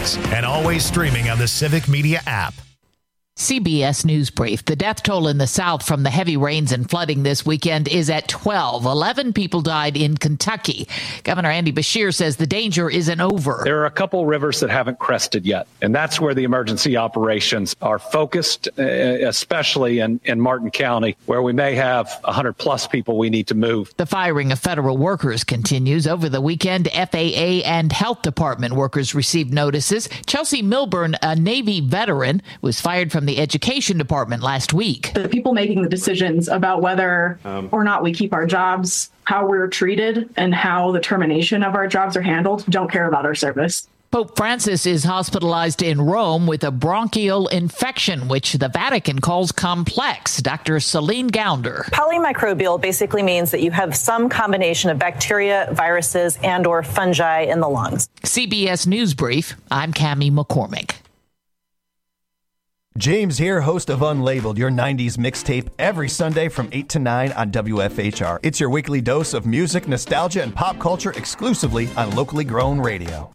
podcasts, and always streaming on the Civic Media app. CBS News Brief. The death toll in the South from the heavy rains and flooding this weekend is at 12. 11 people died in Kentucky. Governor Andy Beshear says the danger isn't over. There are a couple rivers that haven't crested yet, and that's where the emergency operations are focused, especially in Martin County, where we may have 100-plus people we need to move. The firing of federal workers continues. Over the weekend, FAA and Health Department workers received notices. Chelsea Milburn, a Navy veteran, was fired from the Education Department last week. The people making the decisions about whether or not we keep our jobs, how we're treated, and how the termination of our jobs are handled don't care about our service. Pope Francis is hospitalized in Rome with a bronchial infection, which the Vatican calls complex. Dr. Celine Gounder. Polymicrobial basically means that you have some combination of bacteria, viruses, and or fungi in the lungs. CBS News Brief. I'm Cammie McCormick. James here, host of Unlabeled, your 90s mixtape, every Sunday from 8 to 9 on WFHR. It's your weekly dose of music, nostalgia, and pop culture exclusively on locally grown radio.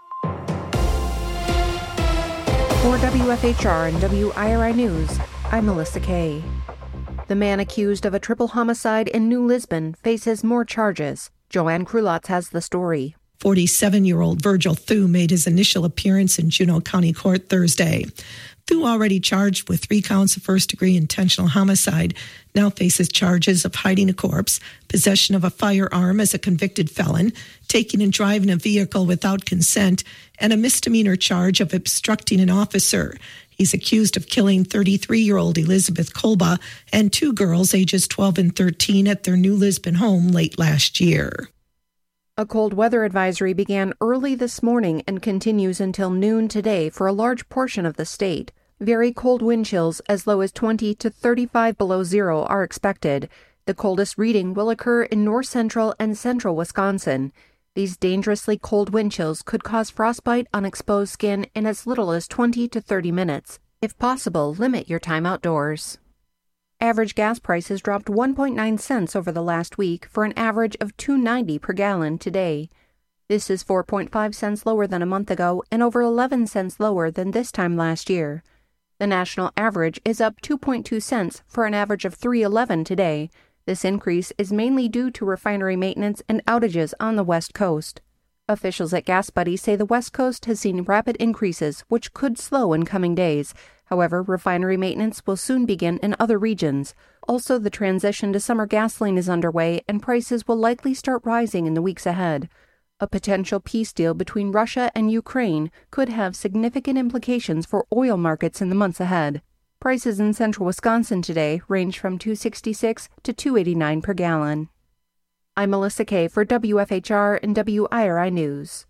For WFHR and WIRI News, I'm Melissa Kay. The man accused of a triple homicide in New Lisbon faces more charges. Joanne Krulotz has the story. 47-year-old Virgil Thu made his initial appearance in Juneau County Court Thursday. Thu, already charged with 3 counts of first-degree intentional homicide, now faces charges of hiding a corpse, possession of a firearm as a convicted felon, taking and driving a vehicle without consent, and a misdemeanor charge of obstructing an officer. He's accused of killing 33-year-old Elizabeth Kolba and 2 girls ages 12 and 13 at their New Lisbon home late last year. A cold weather advisory began early this morning and continues until noon today for a large portion of the state. Very cold wind chills as low as 20 to 35 below zero are expected. The coldest reading will occur in north central and central Wisconsin. These dangerously cold wind chills could cause frostbite on exposed skin in as little as 20 to 30 minutes. If possible, limit your time outdoors. Average gas prices dropped 1.9 cents over the last week for an average of $2.90 per gallon today. This is 4.5 cents lower than a month ago and over 11 cents lower than this time last year. The national average is up 2.2 cents for an average of $3.11 today. This increase is mainly due to refinery maintenance and outages on the West Coast. Officials at GasBuddy say the West Coast has seen rapid increases, which could slow in coming days. However, refinery maintenance will soon begin in other regions. Also, the transition to summer gasoline is underway, and prices will likely start rising in the weeks ahead. A potential peace deal between Russia and Ukraine could have significant implications for oil markets in the months ahead. Prices in central Wisconsin today range from $2.66 to $2.89 per gallon. I'm Melissa Kay for WFHR and WIRI News.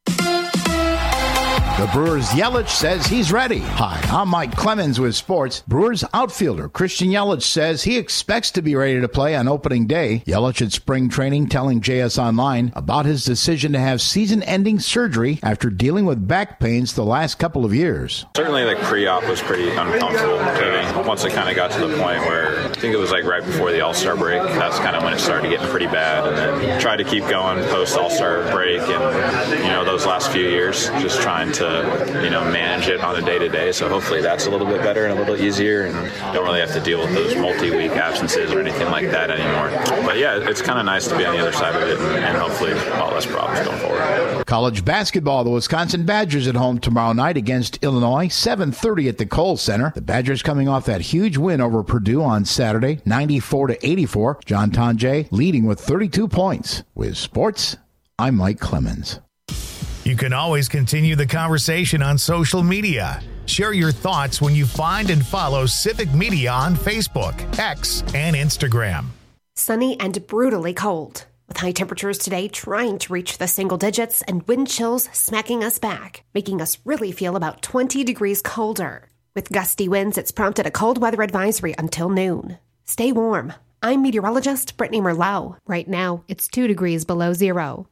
The Brewers' Yelich says he's ready. Hi, I'm Mike Clemens with sports. Brewers outfielder Christian Yelich says he expects to be ready to play on opening day. Yelich at spring training telling JS Online about his decision to have season-ending surgery after dealing with back pains the last couple of years. Certainly the pre-op was pretty uncomfortable to me. Once it kind of got to the point where I think it was like right before the All-Star break, that's kind of when it started getting pretty bad. And then tried to keep going post-All-Star break and, those last few years, just trying to manage it on a day-to-day. So hopefully that's a little bit better and a little easier and don't really have to deal with those multi-week absences or anything like that anymore. But yeah, it's kind of nice to be on the other side of it and hopefully a lot less problems going forward. College basketball, the Wisconsin Badgers at home tomorrow night against Illinois, 7:30 at the Kohl Center. The Badgers coming off that huge win over Purdue on Saturday, 94-84. John Tonje leading with 32 points. With sports, I'm Mike Clemens. You can always continue the conversation on social media. Share your thoughts when you find and follow Civic Media on Facebook, X, and Instagram. Sunny and brutally cold, with high temperatures today trying to reach the single digits and wind chills smacking us back, making us really feel about 20 degrees colder. With gusty winds, it's prompted a cold weather advisory until noon. Stay warm. I'm meteorologist Brittany Merlot. Right now, it's 2 degrees below zero.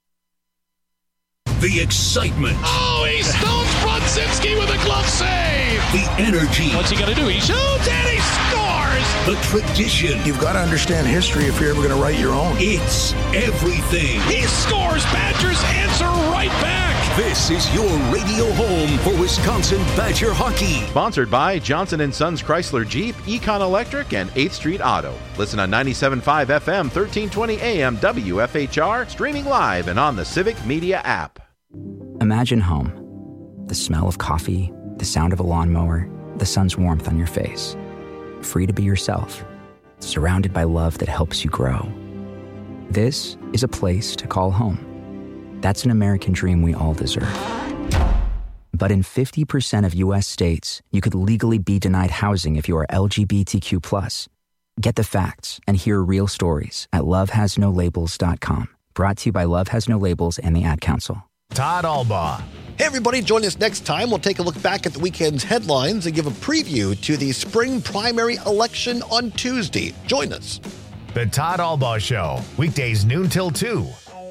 The excitement. Oh, he stones Brodzinski with a glove save. The energy. What's he going to do? He shoots and he scores. The tradition. You've got to understand history if you're ever going to write your own. It's everything. He scores. Badgers answer right right back. This is your radio home for Wisconsin Badger hockey. Sponsored by Johnson & Sons Chrysler Jeep, Econ Electric, and 8th Street Auto. Listen on 97.5 FM, 1320 AM, WFHR, streaming live and on the Civic Media app. Imagine home. The smell of coffee, the sound of a lawnmower, the sun's warmth on your face. Free to be yourself, surrounded by love that helps you grow. This is a place to call home. That's an American dream we all deserve. But in 50% of U.S. states, you could legally be denied housing if you are LGBTQ+. Get the facts and hear real stories at lovehasnolabels.com. Brought to you by Love Has No Labels and the Ad Council. Todd Albaugh. Hey, everybody, join us next time. We'll take a look back at the weekend's headlines and give a preview to the spring primary election on Tuesday. Join us. The Todd Albaugh Show, weekdays noon till 2.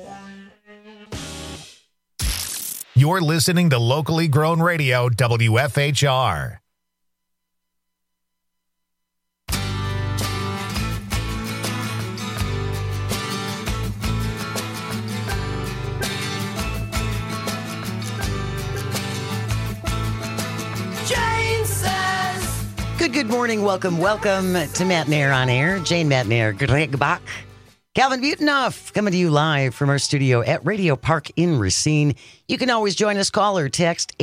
You're listening to locally grown radio, WFHR. Good morning. Welcome to Matt Nair on Air. Jane Matt Nair, Greg Bach, Calvin Butenhoff, coming to you live from our studio at Radio Park in Racine. You can always join us. Call or text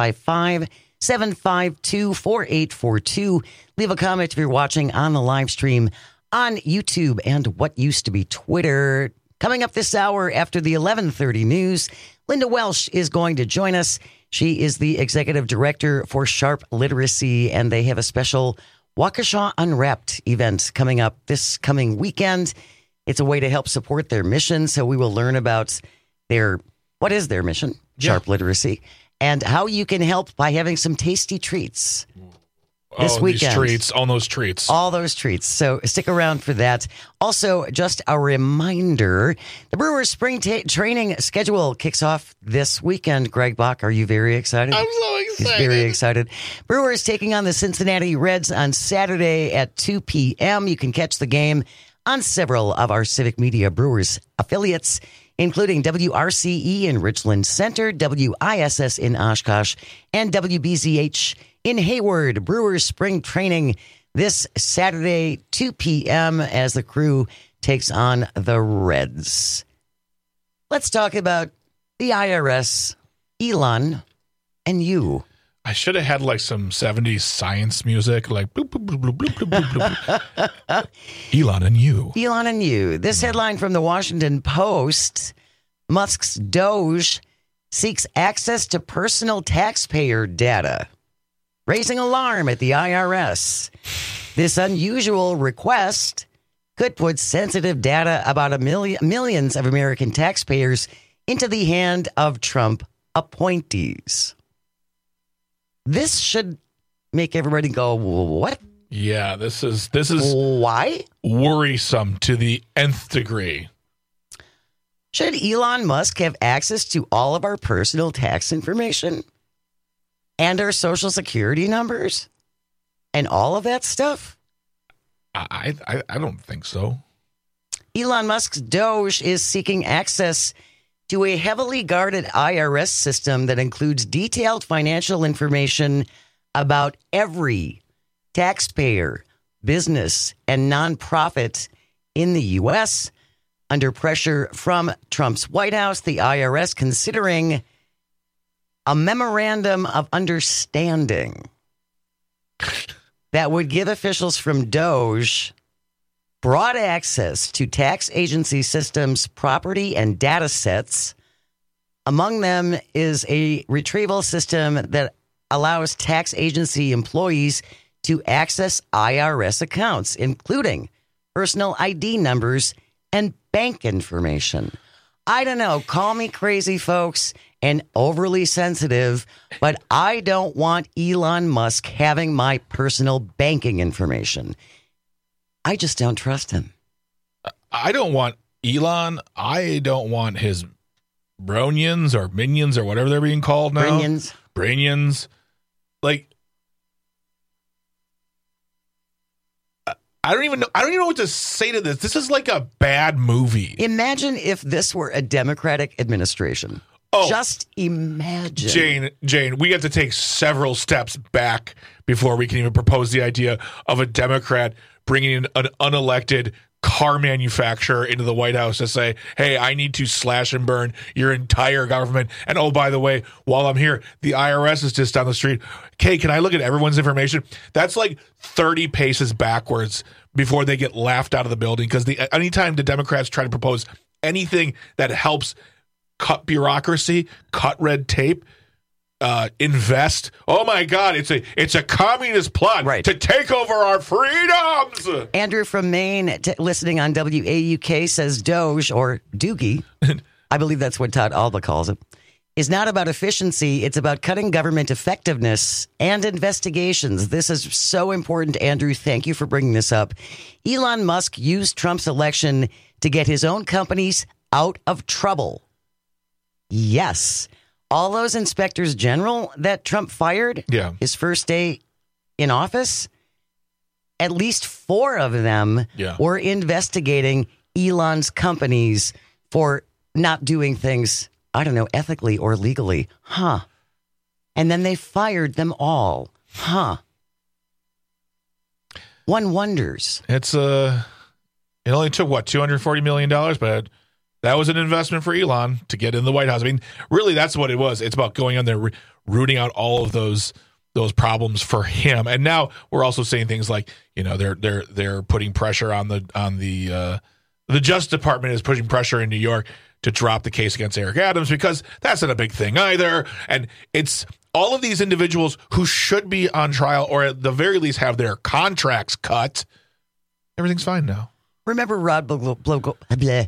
855-752-4842. Leave a comment if you're watching on the live stream on YouTube and what used to be Twitter. Coming up this hour after the 11:30 news, Linda Welsh is going to join us. She is the executive director for Sharp Literacy, and they have a special Waukesha Unwrapped event coming up this coming weekend. It's a way to help support their mission, so we will learn about what is their mission, Sharp Literacy, and how you can help by having some tasty treats this weekend. All those treats. All those treats. So stick around for that. Also, just a reminder, the Brewers spring training schedule kicks off this weekend. Greg Bach, are you very excited? I'm so excited. He's very excited. Brewers taking on the Cincinnati Reds on Saturday at 2 p.m. You can catch the game on several of our Civic Media Brewers affiliates, including WRCE in Richland Center, WISS in Oshkosh, and WBZH in Hayward. Brewers spring training this Saturday, 2 p.m. as the crew takes on the Reds. Let's talk about the IRS, Elon, and you. I should have had like some 70s science music, like bloop, bloop, bloop, bloop, bloop, bloop, bloop. Elon and you. Elon and you. This headline from the Washington Post, Musk's Doge seeks access to personal taxpayer data, raising alarm at the IRS. This unusual request could put sensitive data about millions of American taxpayers into the hand of Trump appointees. This should make everybody go, what? Yeah, this is why? Worrisome to the nth degree. Should Elon Musk have access to all of our personal tax information and our social security numbers and all of that stuff? I don't think so. Elon Musk's Doge is seeking access to a heavily guarded IRS system that includes detailed financial information about every taxpayer, business, and nonprofit in the U.S. Under pressure from Trump's White House, the IRS considering a memorandum of understanding that would give officials from Doge broad access to tax agency systems, property, and data sets. Among them is a retrieval system that allows tax agency employees to access IRS accounts, including personal ID numbers and bank information. I don't know, call me crazy, folks, and overly sensitive, but I don't want Elon Musk having my personal banking information. I just don't trust him. I don't want Elon. I don't want his bronians or minions or whatever they're being called now. Brainians. Like, I don't even know what to say to this. This is like a bad movie. Imagine if this were a Democratic administration. Just imagine. Jane, we have to take several steps back before we can even propose the idea of a Democrat bringing in an unelected car manufacturer into the White House to say, hey, I need to slash and burn your entire government. And oh, by the way, while I'm here, the IRS is just down the street. Okay, can I look at everyone's information? That's like 30 paces backwards before they get laughed out of the building, because anytime the Democrats try to propose anything that helps cut bureaucracy, cut red tape, invest. Oh my God! It's a communist plot to take over our freedoms. Andrew from Maine, listening on WAUK, says Doge, or Doogie, I believe that's what Todd Alba calls it, is not about efficiency. It's about cutting government effectiveness and investigations. This is so important, Andrew. Thank you for bringing this up. Elon Musk used Trump's election to get his own companies out of trouble. Yes. All those inspectors general that Trump fired his first day in office, at least 4 of them were investigating Elon's companies for not doing things, I don't know, ethically or legally. And then they fired them all. One wonders. It only took, $240 million, but that was an investment for Elon to get in the White House. I mean, really, that's what it was. It's about going on there, rooting out all of those problems for him. And now we're also saying things like, they're putting pressure on the Justice Department is pushing pressure in New York to drop the case against Eric Adams, because that's not a big thing either. And it's all of these individuals who should be on trial, or at the very least have their contracts cut. Everything's fine now. Remember Rod Blagojevich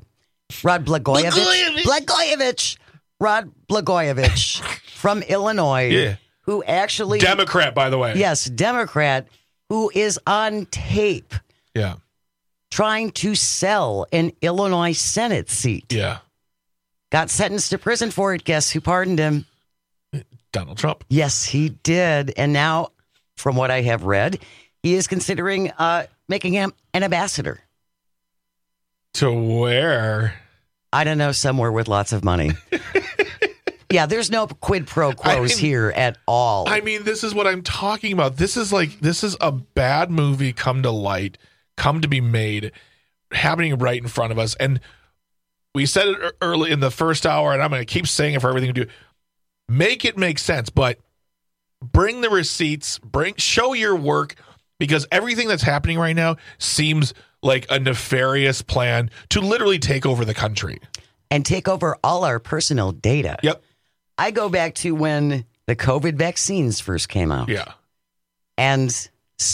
from Illinois, who actually... Democrat, by the way. Yes, Democrat, who is on tape trying to sell an Illinois Senate seat. Got sentenced to prison for it. Guess who pardoned him? Donald Trump. Yes, he did. And now, from what I have read, he is considering making him an ambassador. To where? I don't know, somewhere with lots of money. There's no quid pro quos here at all. I mean, this is what I'm talking about. This is a bad movie come to light, come to be made, happening right in front of us. And we said it early in the first hour, and I'm going to keep saying it for everything we do. Make it make sense, but bring the receipts, show your work, because everything that's happening right now seems like a nefarious plan to literally take over the country. And take over all our personal data. Yep. I go back to when the COVID vaccines first came out. And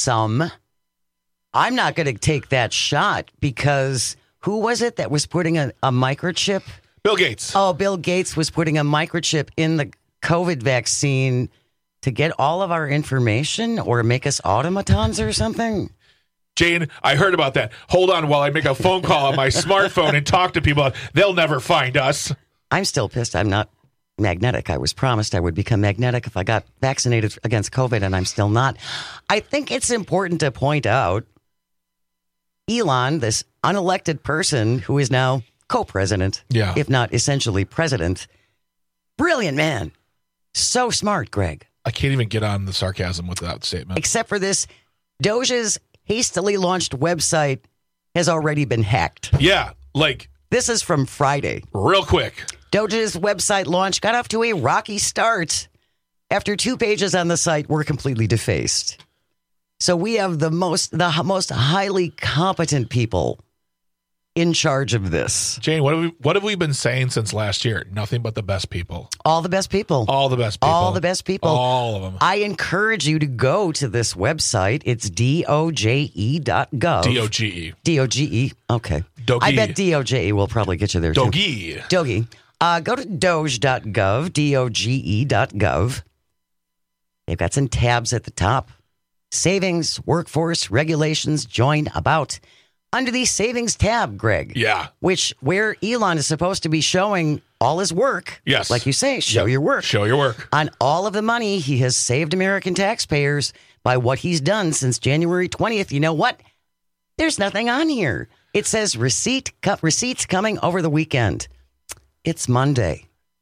I'm not going to take that shot, because who was it that was putting a microchip? Bill Gates. Oh, Bill Gates was putting a microchip in the COVID vaccine to get all of our information or make us automatons or something. Jane, I heard about that. Hold on while I make a phone call on my smartphone and talk to people. They'll never find us. I'm still pissed I'm not magnetic. I was promised I would become magnetic if I got vaccinated against COVID, and I'm still not. I think it's important to point out Elon, this unelected person who is now co-president, if not essentially president. Brilliant man. So smart, Greg. I can't even get on the sarcasm with that statement. Except for this, Doge's hastily launched website has already been hacked. This is from Friday. Real quick. Doge's website launch got off to a rocky start after 2 pages on the site were completely defaced. So we have the most highly competent people in charge of this. Jane, what have we been saying since last year? Nothing but the best people. All the best people. All the best people. All the best people. All of them. I encourage you to go to this website. It's doge.gov. D-O-G-E. D-O-G-E. Okay. Doge. I bet D-O-J-E will probably get you there, too. Doge. Go to doge.gov, doge.gov. They've got some tabs at the top. Savings, workforce, regulations, join, about. Under the savings tab, Greg. Where Elon is supposed to be showing all his work. Yes. Like you say, show your work. Show your work. On all of the money he has saved American taxpayers by what he's done since January 20th. You know what? There's nothing on here. It says receipts coming over the weekend. It's Monday.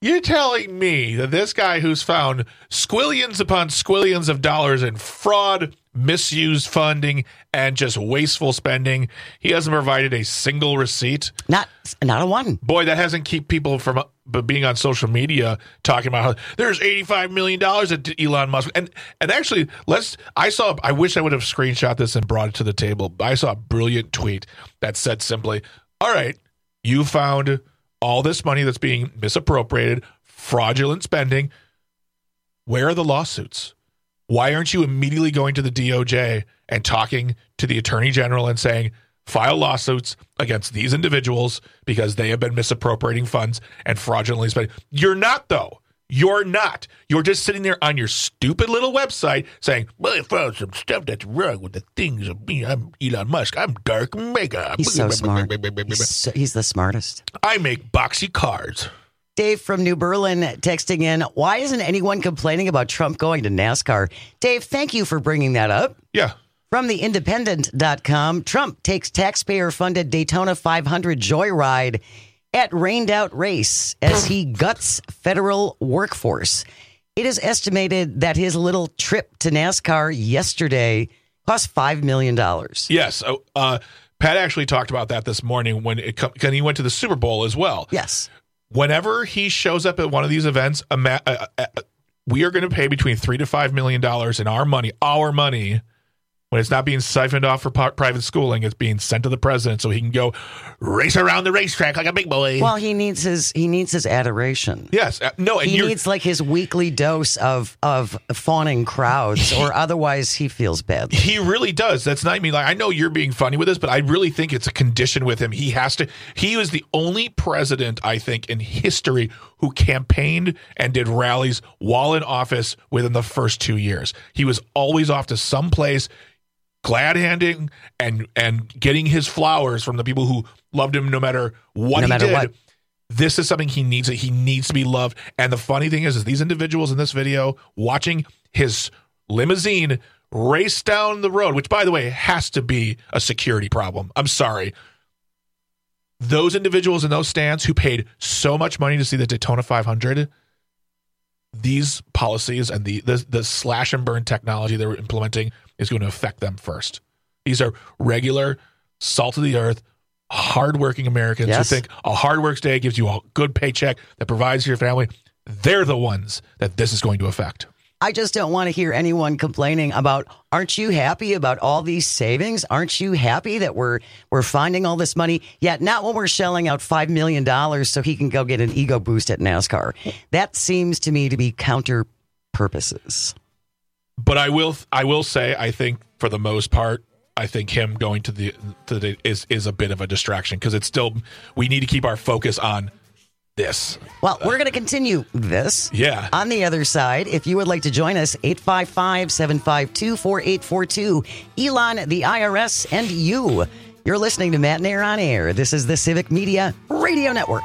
You're telling me that this guy who's found squillions upon squillions of dollars in fraud, misused funding, and just wasteful spending, he hasn't provided a single receipt? Not a one. Boy, that hasn't kept people from being on social media talking about how there's $85 million at Elon Musk. And actually, I wish I would have screenshot this and brought it to the table. I saw a brilliant tweet that said simply, all right, you found all this money that's being misappropriated, fraudulent spending. Where are the lawsuits? Why aren't you immediately going to the DOJ and talking to the Attorney General and saying, file lawsuits against these individuals because they have been misappropriating funds and fraudulently spending? You're not, though. You're not. You're just sitting there on your stupid little website saying, well, I found some stuff that's wrong with the things of me. I'm Elon Musk. I'm dark makeup. He's so smart. He's the smartest. I make boxy cards. Dave from New Berlin texting in, why isn't anyone complaining about Trump going to NASCAR? Dave, thank you for bringing that up. Yeah. From the Independent.com, Trump takes taxpayer-funded Daytona 500 joyride at rained-out race as he guts federal workforce. It is estimated that his little trip to NASCAR yesterday cost $5 million. Yes. Pat actually talked about that this morning when he went to the Super Bowl as well. Yes. Whenever he shows up at one of these events, we are going to pay between $3 to $5 million in our money, when it's not being siphoned off for private schooling. It's being sent to the president so he can go race around the racetrack like a big boy. Well, he needs his adoration. Yes, he needs like his weekly dose of fawning crowds, or otherwise he feels badly. He really does. That's not me. Like, I know you're being funny with this, but I really think it's a condition with him. He has to. He was the only president, I think, in history who campaigned and did rallies while in office within the first 2 years. He was always off to some place, glad-handing and getting his flowers from the people who loved him no matter what he did. This is something he needs. He needs to be loved. And the funny thing is these individuals in this video watching his limousine race down the road, which, by the way, has to be a security problem. I'm sorry. Those individuals in those stands who paid so much money to see the Daytona 500, these policies and the slash and burn technology they're implementing is going to affect them first. These are regular, salt of the earth, hardworking Americans who think a hard work day gives you a good paycheck that provides for your family. They're the ones that this is going to affect. I just don't want to hear anyone complaining about, aren't you happy about all these savings? Aren't you happy that we're finding all this money? Yet not when we're shelling out $5 million so he can go get an ego boost at NASCAR. That seems to me to be counter purposes. But I will say, I think for the most part, I think him going to the is a bit of a distraction, because it's still, we need to keep our focus on this. Well, we're going to continue this. Yeah. On the other side, if you would like to join us, 855-752-4842. Elon, the IRS, and you. You're listening to Matt and Aaron on Air. This is the Civic Media Radio Network.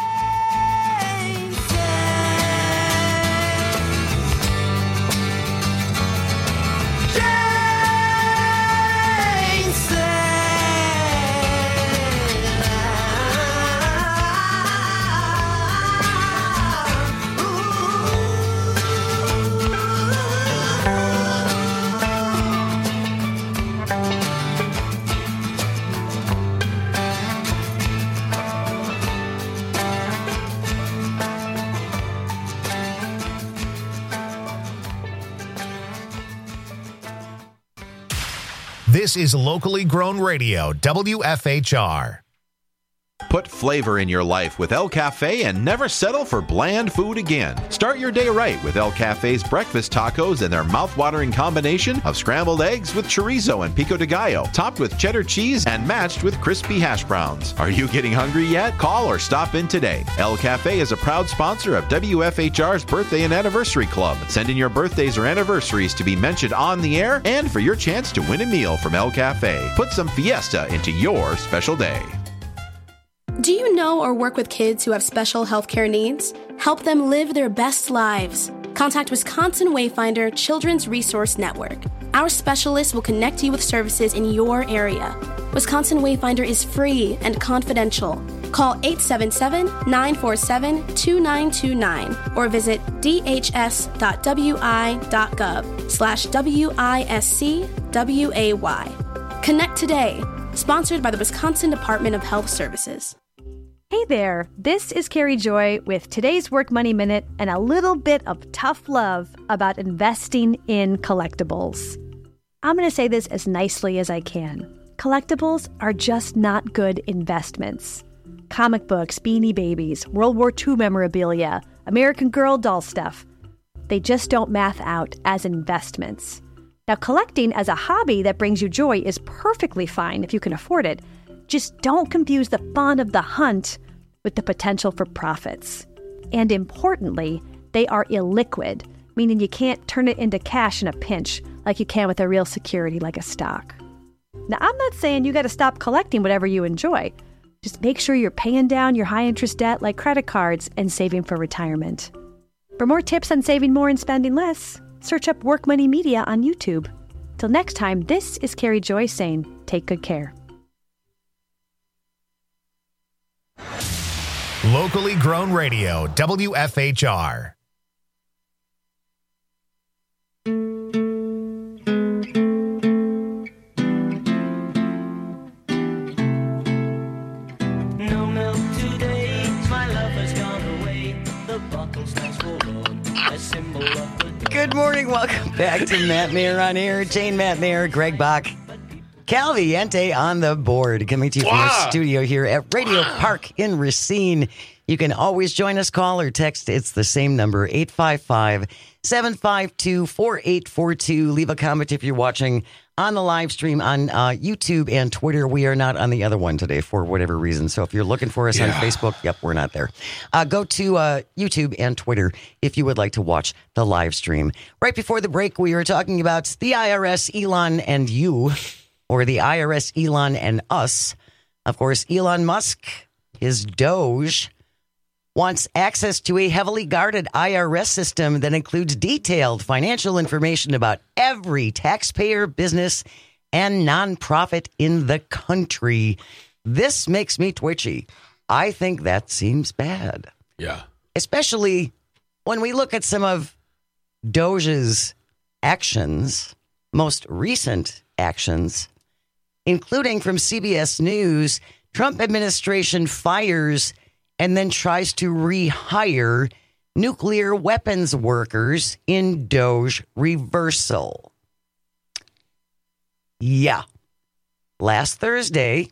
This is locally grown radio, WFHR. Put flavor in your life with El Cafe and never settle for bland food again. Start your day right with El Cafe's breakfast tacos and their mouth-watering combination of scrambled eggs with chorizo and pico de gallo, topped with cheddar cheese and matched with crispy hash browns. Are you getting hungry yet? Call or stop in today. El Cafe is a proud sponsor of WFHR's Birthday and Anniversary Club. Send in your birthdays or anniversaries to be mentioned on the air and for your chance to win a meal from El Cafe. Put some fiesta into your special day. Do you know or work with kids who have special healthcare needs? Help them live their best lives. Contact Wisconsin Wayfinder Children's Resource Network. Our specialists will connect you with services in your area. Wisconsin Wayfinder is free and confidential. Call 877-947-2929 or visit dhs.wi.gov/WISCWAY. Connect today. Sponsored by the Wisconsin Department of Health Services. Hey there, this is Carrie Joy with today's Work Money Minute and a little bit of tough love about investing in collectibles. I'm going to say this as nicely as I can. Collectibles are just not good investments. Comic books, Beanie Babies, World War II memorabilia, American Girl doll stuff. They just don't math out as investments. Now, collecting as a hobby that brings you joy is perfectly fine if you can afford it. Just don't confuse the fun of the hunt with the potential for profits. And importantly, they are illiquid, meaning you can't turn it into cash in a pinch like you can with a real security like a stock. Now, I'm not saying you got to stop collecting whatever you enjoy. Just make sure you're paying down your high-interest debt like credit cards and saving for retirement. For more tips on saving more and spending less, search up Work Money Media on YouTube. Till next time, this is Carrie Joy saying, take good care. Locally grown radio, WFHR. Good morning. Welcome back to Matt Mayer on air. Jane Matt Mayer, Greg Bach, Cal Viente on the board. Coming to you from the studio here at Radio Park in Racine. You can always join us, call or text. It's the same number, 855-752-4842. Leave a comment if you're watching on the live stream on YouTube and Twitter. We are not on the other one today for whatever reason. So if you're looking for us on Facebook, yep, we're not there. Go to YouTube and Twitter if you would like to watch the live stream. Right before the break, we were talking about the IRS, Elon, and you, or the IRS, Elon, and us. Of course, Elon Musk, his Doge, wants access to a heavily guarded IRS system that includes detailed financial information about every taxpayer, business, and nonprofit in the country. This makes me twitchy. I think that seems bad. Yeah. Especially when we look at some of Doge's actions, most recent actions, including from CBS News, Trump administration fires and then tries to rehire nuclear weapons workers in Doge reversal. Yeah. Last Thursday,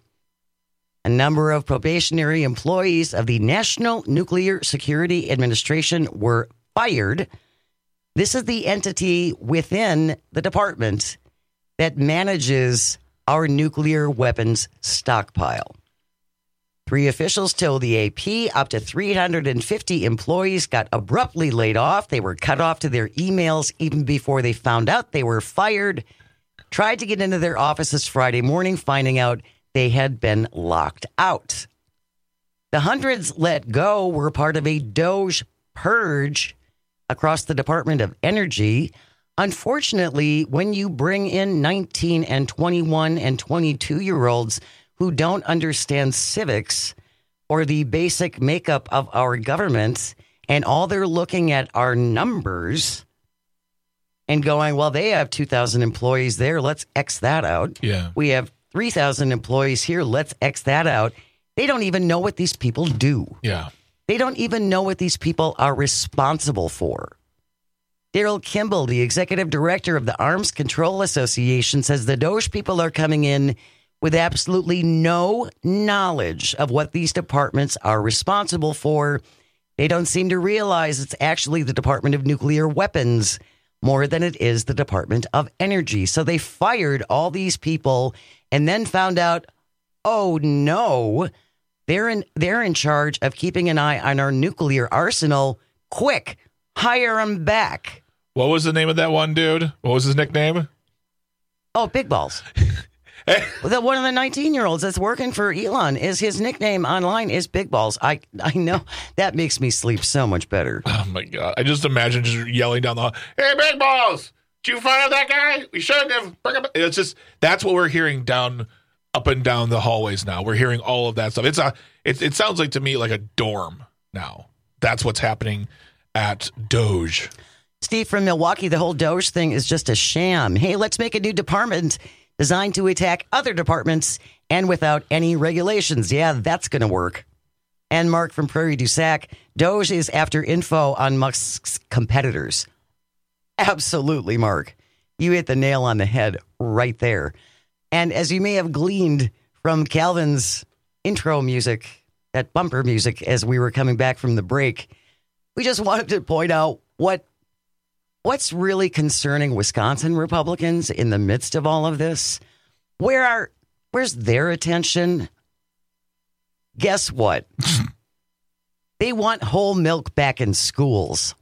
a number of probationary employees of the National Nuclear Security Administration were fired. This is the entity within the department that manages our nuclear weapons stockpile. 3 officials told the AP up to 350 employees got abruptly laid off. They were cut off to their emails even before they found out they were fired. Tried to get into their offices Friday morning, finding out they had been locked out. The hundreds let go were part of a Doge purge across the Department of Energy. Unfortunately, when you bring in 19 and 21 and 22-year-olds who don't understand civics or the basic makeup of our government, and all they're looking at are numbers and going, well, they have 2,000 employees there. Let's X that out. Yeah. We have 3,000 employees here. Let's X that out. They don't even know what these people do. Yeah. They don't even know what these people are responsible for. Daryl Kimball, the executive director of the Arms Control Association, says the Doge people are coming in with absolutely no knowledge of what these departments are responsible for. They don't seem to realize it's actually the Department of Nuclear Weapons more than it is the Department of Energy. So they fired all these people and then found out, oh no, they're in charge of keeping an eye on our nuclear arsenal. Quick, hire them back. What was the name of that one dude? What was his nickname? Oh, Big Balls. One of the 19-year-olds that's working for Elon, is his nickname online is Big Balls. I know that makes me sleep so much better. Oh my God. I just imagine just yelling down the hall, hey, Big Balls, did you find out that guy? We shouldn't have. It's just, that's what we're hearing down up and down the hallways now. We're hearing all of that stuff. It sounds like to me like a dorm now. That's what's happening at Doge. Steve from Milwaukee, the whole Doge thing is just a sham. Hey, let's make a new department designed to attack other departments and without any regulations. Yeah, that's going to work. And Mark from Prairie du Sac, Doge is after info on Musk's competitors. Absolutely, Mark. You hit the nail on the head right there. And as you may have gleaned from Calvin's intro music, that bumper music, as we were coming back from the break, we just wanted to point out what's really concerning Wisconsin Republicans in the midst of all of this. Where's their attention? Guess what? They want whole milk back in schools.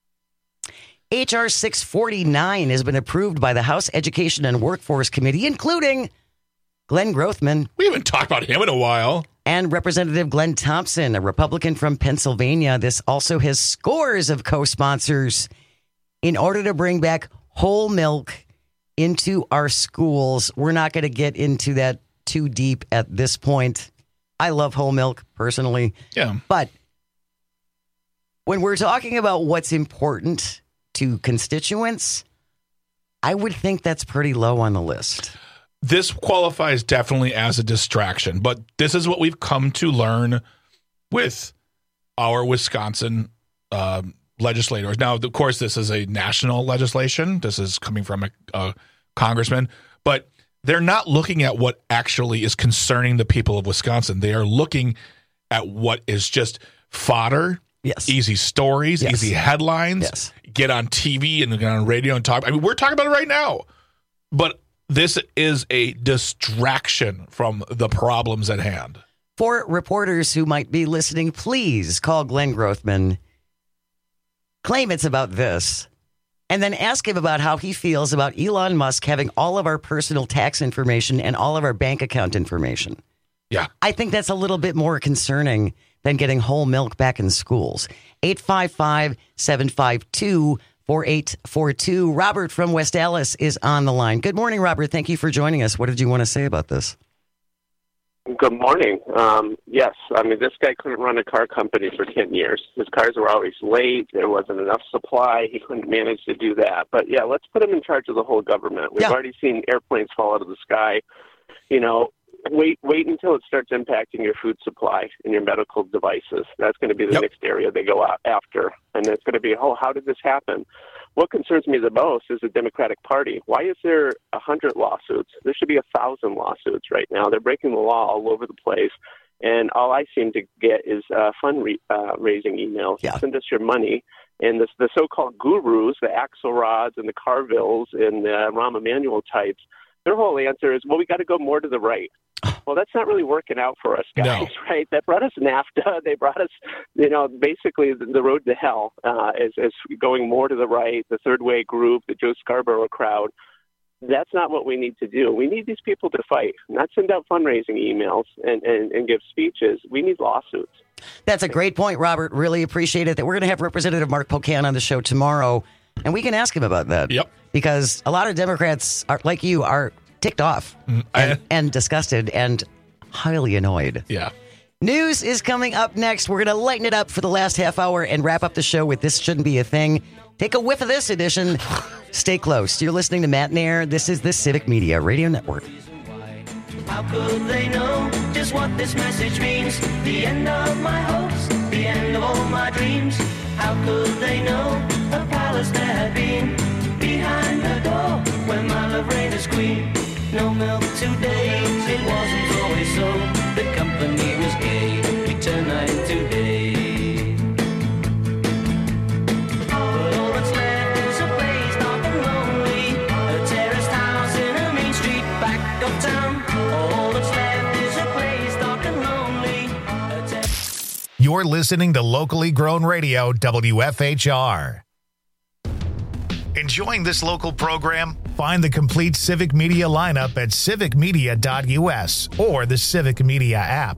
H.R. 649 has been approved by the House Education and Workforce Committee, including Glenn Grothman. We haven't talked about him in a while. And Representative Glenn Thompson, a Republican from Pennsylvania. This also has scores of co-sponsors in order to bring back whole milk into our schools. We're not going to get into that too deep at this point. I love whole milk personally. Yeah. But when we're talking about what's important to constituents, I would think that's pretty low on the list. This qualifies definitely as a distraction, but this is what we've come to learn with our Wisconsin legislators. Now, of course, this is a national legislation. This is coming from a congressman, but they're not looking at what actually is concerning the people of Wisconsin. They are looking at what is just fodder, easy stories, easy headlines, get on TV and get on radio and talk. I mean, we're talking about it right now, but this is a distraction from the problems at hand. For reporters who might be listening, please call Glenn Grothman, claim it's about this, and then ask him about how he feels about Elon Musk having all of our personal tax information and all of our bank account information. Yeah. I think that's a little bit more concerning than getting whole milk back in schools. 855-752-4842. Robert from West Allis is on the line. Good morning, Robert. Thank you for joining us. What did you want to say about this? Good morning. Yes, I mean, this guy couldn't run a car company for 10 years. His cars were always late. There wasn't enough supply. He couldn't manage to do that. But, yeah, let's put him in charge of the whole government. We've already seen airplanes fall out of the sky. You know, wait until it starts impacting your food supply and your medical devices. That's going to be the next area they go after. And it's going to be, how did this happen? What concerns me the most is the Democratic Party. Why is there 100 lawsuits? There should be 1,000 lawsuits right now. They're breaking the law all over the place. And all I seem to get is fundraising emails. Send us your money. And the so-called gurus, the Axelrods and the Carvilles and the Rahm Emanuel types, their whole answer is, well, we got to go more to the right. Well, that's not really working out for us, guys, right? That brought us NAFTA. They brought us, basically the road to hell is going more to the right, the third way group, the Joe Scarborough crowd. That's not what we need to do. We need these people to fight, not send out fundraising emails and give speeches. We need lawsuits. That's a great point, Robert. Really appreciate it. That we're going to have Representative Mark Pocan on the show tomorrow, and we can ask him about that. Yep. Because a lot of Democrats, like you, are ticked off and disgusted and highly annoyed. Yeah. News is coming up next. We're going to lighten it up for the last half hour and wrap up the show with This Shouldn't Be a Thing. Take a whiff of this edition. Stay close. You're listening to Matt and Air. This is the Civic Media Radio Network. How could they know just what this message means? The end of my hopes, the end of all my dreams. How could they know a palace there had been behind the door when my love reigned as queen? No milk today, it wasn't always so. The company was gay, we turned night into day. But all that's left is a place dark and lonely, a terraced house in a main street back of town. All that's left is a place dark and lonely. You're listening to locally grown radio, WFHR. Enjoying this local program? Find the complete Civic Media lineup at civicmedia.us or the Civic Media app.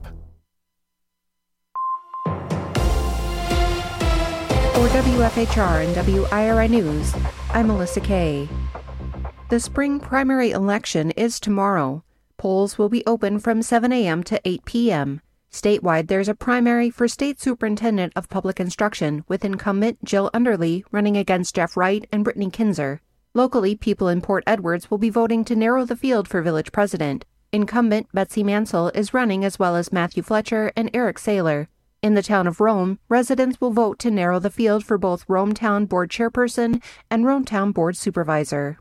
For WFHR and WIRI News, I'm Melissa Kay. The spring primary election is tomorrow. polls will be open from 7 a.m. to 8 p.m. Statewide, there's a primary for State Superintendent of Public Instruction, with incumbent Jill Underly running against Jeff Wright and Brittany Kinzer. Locally, people in Port Edwards will be voting to narrow the field for village president. Incumbent Betsy Mansell is running, as well as Matthew Fletcher and Eric Saylor. In the town of Rome, residents will vote to narrow the field for both Rome Town Board Chairperson and Rome Town Board Supervisor.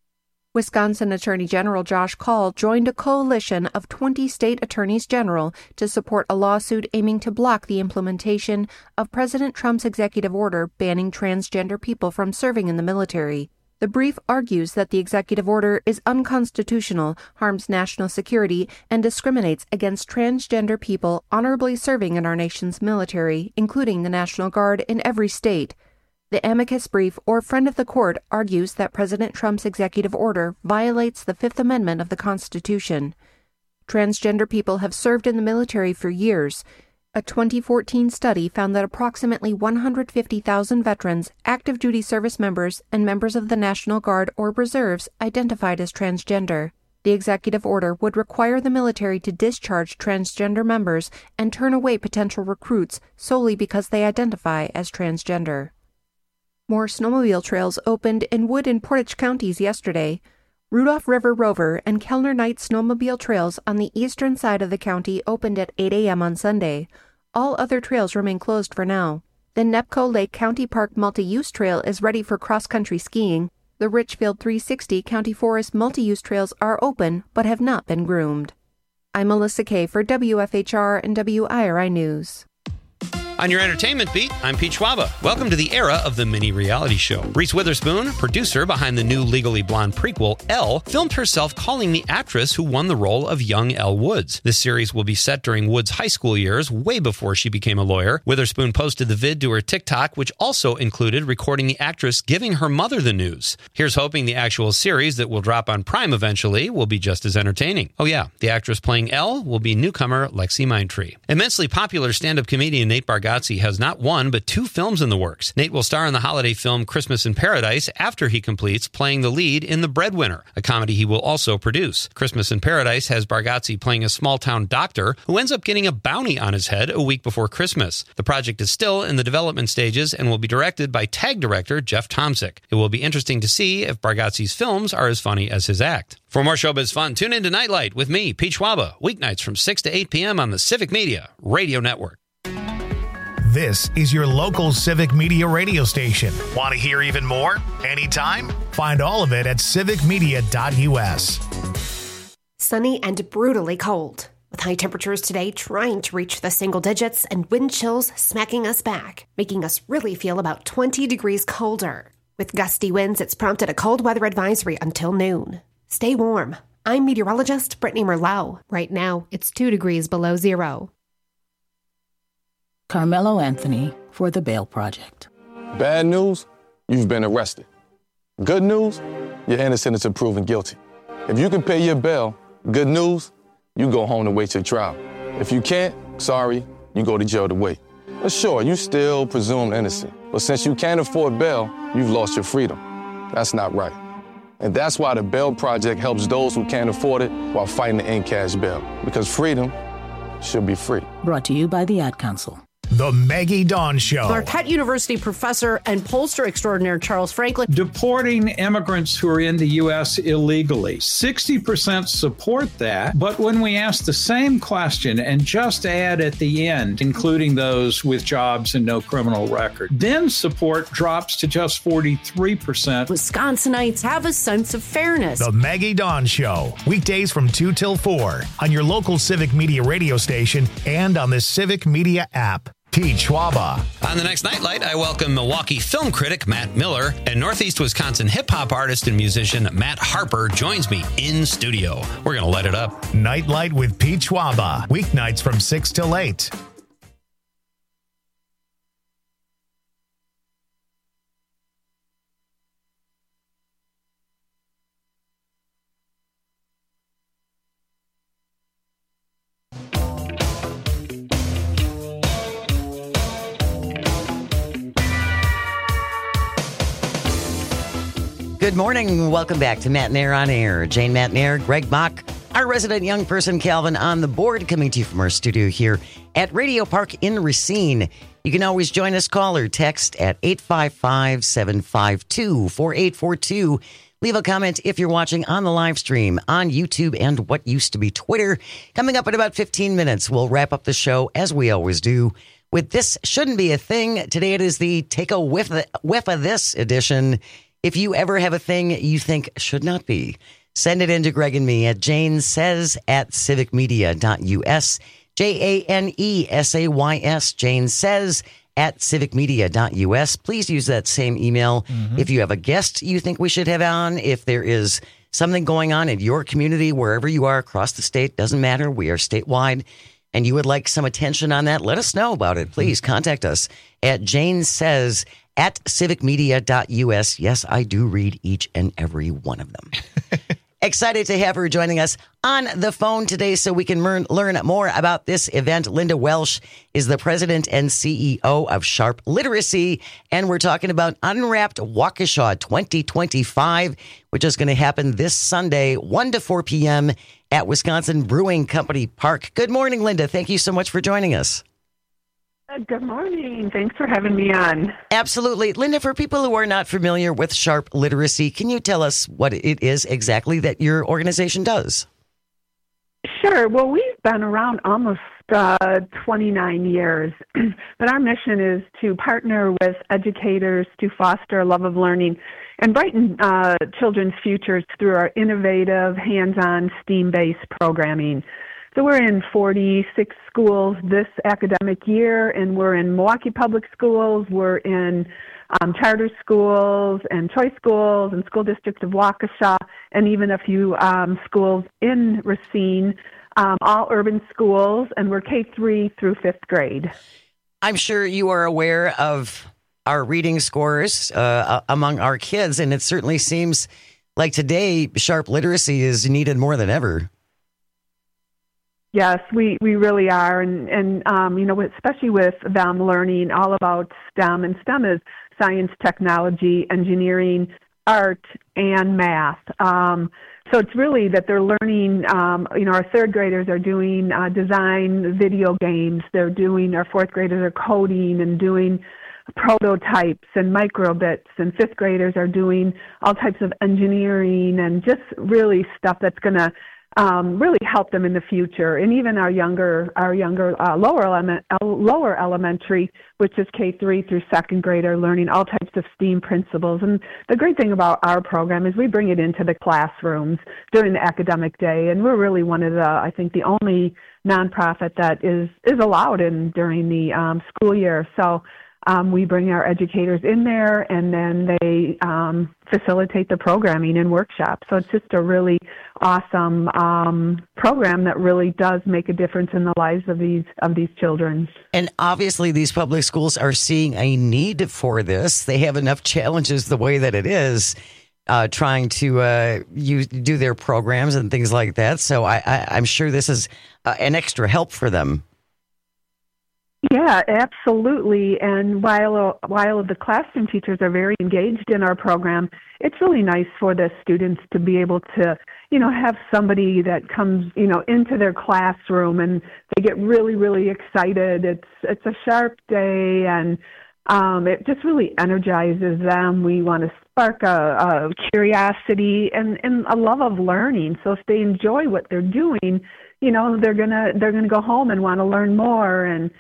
Wisconsin Attorney General Josh Kaul joined a coalition of 20 state attorneys general to support a lawsuit aiming to block the implementation of President Trump's executive order banning transgender people from serving in the military. The brief argues that the executive order is unconstitutional, harms national security, and discriminates against transgender people honorably serving in our nation's military, including the National Guard in every state. The amicus brief, or friend of the court, argues that President Trump's executive order violates the Fifth Amendment of the Constitution. Transgender people have served in the military for years. A 2014 study found that approximately 150,000 veterans, active duty service members, and members of the National Guard or Reserves identified as transgender. The executive order would require the military to discharge transgender members and turn away potential recruits solely because they identify as transgender. More snowmobile trails opened in Wood and Portage counties yesterday. Rudolph River Rover and Kellner Knight snowmobile trails on the eastern side of the county opened at 8 a.m. on Sunday. All other trails remain closed for now. The Nepco Lake County Park Multi-Use Trail is ready for cross-country skiing. The Richfield 360 County Forest Multi-Use Trails are open but have not been groomed. I'm Melissa Kay for WFHR and WIRI News. On your entertainment beat, I'm Pete Schwaba. Welcome to the era of the mini reality show. Reese Witherspoon, producer behind the new Legally Blonde prequel, Elle, filmed herself calling the actress who won the role of young Elle Woods. This series will be set during Woods' high school years, way before she became a lawyer. Witherspoon posted the vid to her TikTok, which also included recording the actress giving her mother the news. Here's hoping the actual series that will drop on Prime eventually will be just as entertaining. Oh yeah, the actress playing Elle will be newcomer Lexi Mindtree. Immensely popular stand-up comedian Nate Bargatze has not one, but 2 films in the works. Nate will star in the holiday film Christmas in Paradise after he completes playing the lead in The Breadwinner, a comedy he will also produce. Christmas in Paradise has Bargatze playing a small-town doctor who ends up getting a bounty on his head a week before Christmas. The project is still in the development stages and will be directed by TAG director Jeff Tomsic. It will be interesting to see if Bargatze's films are as funny as his act. For more showbiz fun, tune in to Nightlight with me, Pete Schwaba, weeknights from 6 to 8 p.m. on the Civic Media Radio Network. This is your local Civic Media radio station. Want to hear even more? Anytime? Find all of it at civicmedia.us. Sunny and brutally cold, with high temperatures today trying to reach the single digits and wind chills smacking us back, making us really feel about 20 degrees colder. With gusty winds, it's prompted a cold weather advisory until noon. Stay warm. I'm meteorologist Brittany Merlot. Right now, it's 2 degrees below zero. Carmelo Anthony for the Bail Project. Bad news, you've been arrested. Good news, you're innocent until proven guilty. If you can pay your bail, good news, you go home to wait your trial. If you can't, sorry, you go to jail to wait. But sure, you still presumed innocent. But since you can't afford bail, you've lost your freedom. That's not right. And that's why the Bail Project helps those who can't afford it while fighting to end cash bail. Because freedom should be free. Brought to you by the Ad Council. The Maggie Dawn Show. Marquette University professor and pollster extraordinaire Charles Franklin. Deporting immigrants who are in the U.S. illegally. 60% support that, but when we ask the same question and just add at the end, including those with jobs and no criminal record, then support drops to just 43%. Wisconsinites have a sense of fairness. The Maggie Dawn Show. Weekdays from 2 till 4 on your local Civic Media radio station and on the Civic Media app. Pete Schwaba. On the next Nightlight, I welcome Milwaukee film critic Matt Miller and Northeast Wisconsin hip-hop artist and musician Matt Harper joins me in studio. We're going to light it up. Nightlight with Pete Schwaba. Weeknights from 6 till 8. Good morning. Welcome back to Matt and Air on Air. Jane McNair, Greg Mock, Our resident young person, Calvin, on the board, coming to you from our studio here at Radio Park in Racine. You can always join us, call or text at 855-752-4842. Leave a comment if you're watching on the live stream on YouTube and what used to be Twitter. Coming up in about 15 minutes, we'll wrap up the show, as we always do, with This Shouldn't Be a Thing. Today it is the Take a Whiff of This edition. If you ever have a thing you think should not be, send it in to Greg and me at janesays@civicmedia.us. JANESAYS, janesays@civicmedia.us. Please use that same email. If you have a guest you think we should have on, if there is something going on in your community, wherever you are across the state, doesn't matter. We are statewide, and you would like some attention on that, let us know about it. Please contact us at janesays@civicmedia.us. Yes, I do read each and every one of them. Excited to have her joining us on the phone today so we can learn more about this event. Linda Welsh is the president and CEO of Sharp Literacy, and we're talking about Unwrapped Waukesha 2025, which is going to happen this Sunday, 1 to 4 p.m. at Wisconsin Brewing Company Park. Good morning, Linda. Thank you so much for joining us. Good morning. Thanks for having me on. Absolutely. Linda, for people who are not familiar with Sharp Literacy, can you tell us what it is exactly that your organization does? Sure. Well, we've been around almost 29 years, but our mission is to partner with educators to foster a love of learning and brighten children's futures through our innovative, hands-on, STEAM-based programming. So we're in 46 schools this academic year, and we're in Milwaukee Public Schools, we're in charter schools and choice schools and school districts of Waukesha, and even a few schools in Racine, all urban schools, and we're K-3 through 5th grade. I'm sure you are aware of our reading scores among our kids, and it certainly seems like today Sharp Literacy is needed more than ever. Yes, we really are, and you know, especially with them learning all about STEM, and STEM is science, technology, engineering, art, and math. So it's really that they're learning, you know, our 3rd graders are doing design video games, our 4th graders are coding and doing prototypes and microbits, and 5th graders are doing all types of engineering and just really stuff that's going to really help them in the future. And even our younger lower elementary, which is K-3 through 2nd grade, are learning all types of STEAM principles. And the great thing about our program is we bring it into the classrooms during the academic day, and we're really one of I think the only nonprofit that is allowed during the school year. So we bring our educators in there, and then they facilitate the programming and workshops. So it's just a really awesome program that really does make a difference in the lives of these children. And obviously, these public schools are seeing a need for this. They have enough challenges the way that it is, trying to do their programs and things like that. So I'm sure this is an extra help for them. Yeah, absolutely. And while the classroom teachers are very engaged in our program, it's really nice for the students to be able to, you know, have somebody that comes, you know, into their classroom and they get really, really excited. It's a sharp day, and it just really energizes them. We want to spark a curiosity and a love of learning. So if they enjoy what they're doing, you know, they're gonna go home and want to learn more. And